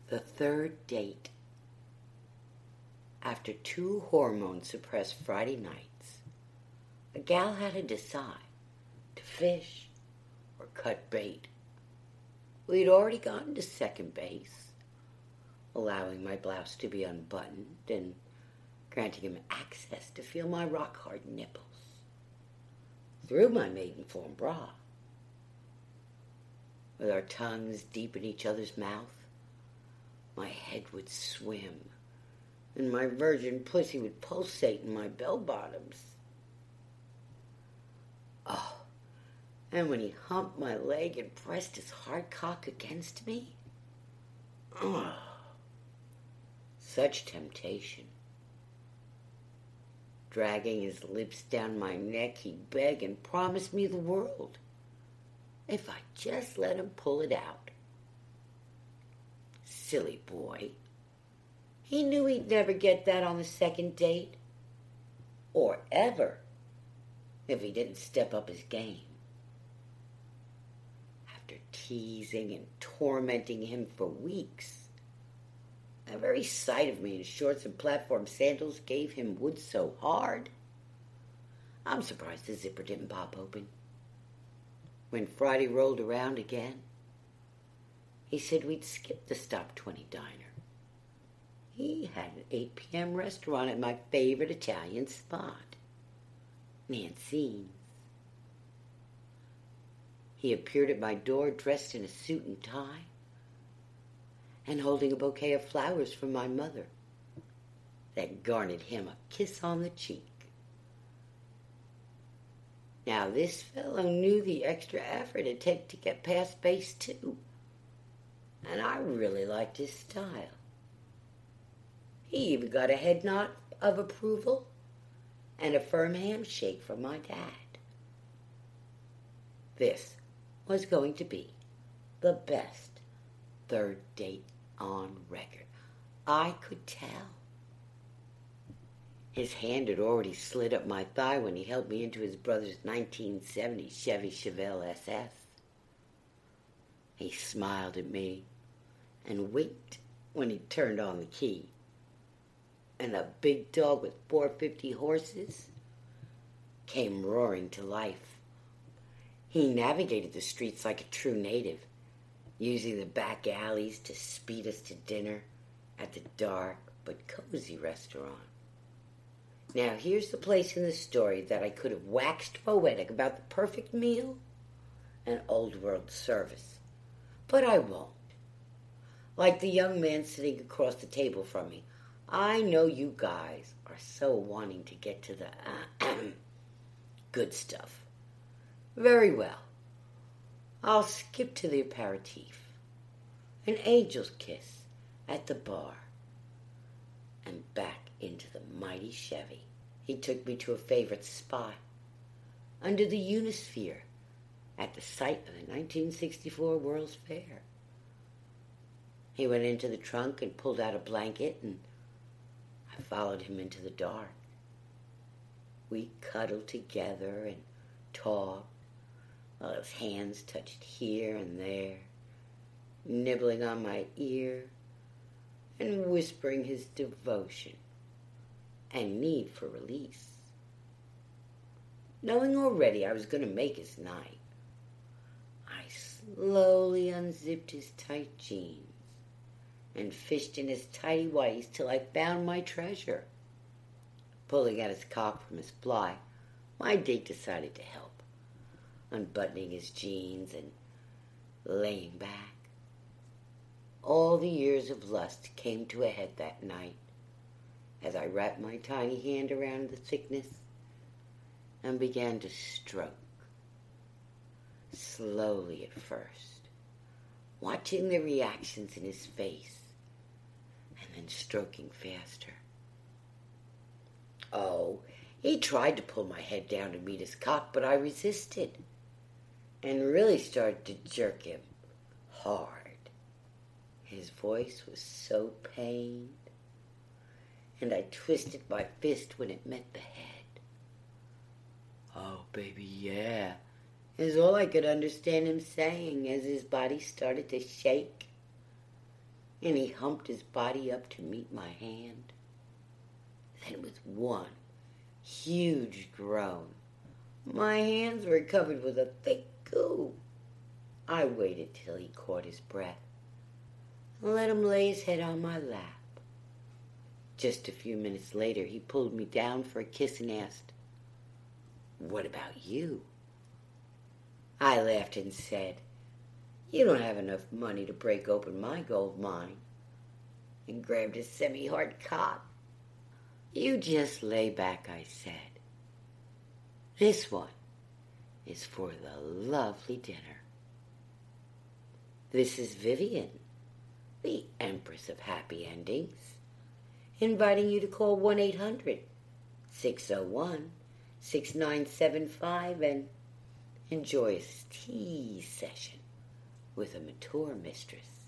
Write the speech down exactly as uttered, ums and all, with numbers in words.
The third date. After two hormone-suppressed Friday nights, a gal had to decide to fish or cut bait. We'd already gotten to second base, allowing my blouse to be unbuttoned and granting him access to feel my rock-hard nipples through my maiden-form bra. With our tongues deep in each other's mouth, my head would swim, and my virgin pussy would pulsate in my bell-bottoms. Oh, and when he humped my leg and pressed his hard cock against me, oh, such temptation. Dragging his lips down my neck, he'd beg and promise me the world if I just let him pull it out. Silly boy. He knew he'd never get that on the second date. Or ever, if he didn't step up his game. After teasing and tormenting him for weeks, the very sight of me in shorts and platform sandals gave him wood so hard, I'm surprised the zipper didn't pop open. When Friday rolled around again, he said we'd skip the Stop twenty diner. He had an eight p.m. restaurant at my favorite Italian spot, Nancy's. He appeared at my door dressed in a suit and tie and holding a bouquet of flowers from my mother that garnered him a kiss on the cheek. Now this fellow knew the extra effort it'd take to get past base two, and I really liked his style. He even got a head nod of approval and a firm handshake from my dad. This was going to be the best third date on record. I could tell. His hand had already slid up my thigh when he helped me into his brother's nineteen seventy Chevy Chevelle S S. He smiled at me and winked when he turned on the key. And the big dog with four hundred fifty horses came roaring to life. He navigated the streets like a true native, using the back alleys to speed us to dinner at the dark but cozy restaurant. Now, here's the place in the story that I could have waxed poetic about the perfect meal and old world service, but I won't. Like the young man sitting across the table from me, I know you guys are so wanting to get to the uh, good stuff. Very well. I'll skip to the aperitif, an angel's kiss at the bar, and back into the mighty Chevy. He took me to a favorite spot under the Unisphere at the site of the nineteen sixty-four World's Fair. He went into the trunk and pulled out a blanket, and I followed him into the dark. We cuddled together and talked while his hands touched here and there, nibbling on my ear and whispering his devotion and need for release. Knowing already I was going to make his night, I slowly unzipped his tight jeans and fished in his tighty whities till I found my treasure. Pulling out his cock from his fly, my date decided to help, unbuttoning his jeans and laying back. All the years of lust came to a head that night as I wrapped my tiny hand around the thickness and began to stroke, slowly at first, watching the reactions in his face and then stroking faster. Oh, he tried to pull my head down to meet his cock, but I resisted and really started to jerk him hard. His voice was so pained, and I twisted my fist when it met the head. Oh, baby, yeah, is all I could understand him saying as his body started to shake. and he humped his body up to meet my hand. Then with one huge groan, my hands were covered with a thick goo. I waited till he caught his breath and let him lay his head on my lap. Just a few minutes later, he pulled me down for a kiss and asked, "What about you?" I laughed and said, "You don't have enough money to break open my gold mine," and grabbed a semi-hard cot. "You just lay back," I said. "This one is for the lovely dinner." This is Vivian, the Empress of Happy Endings, inviting you to call one eight hundred, six oh one, six nine seven five and enjoy a tea session with a mature mistress.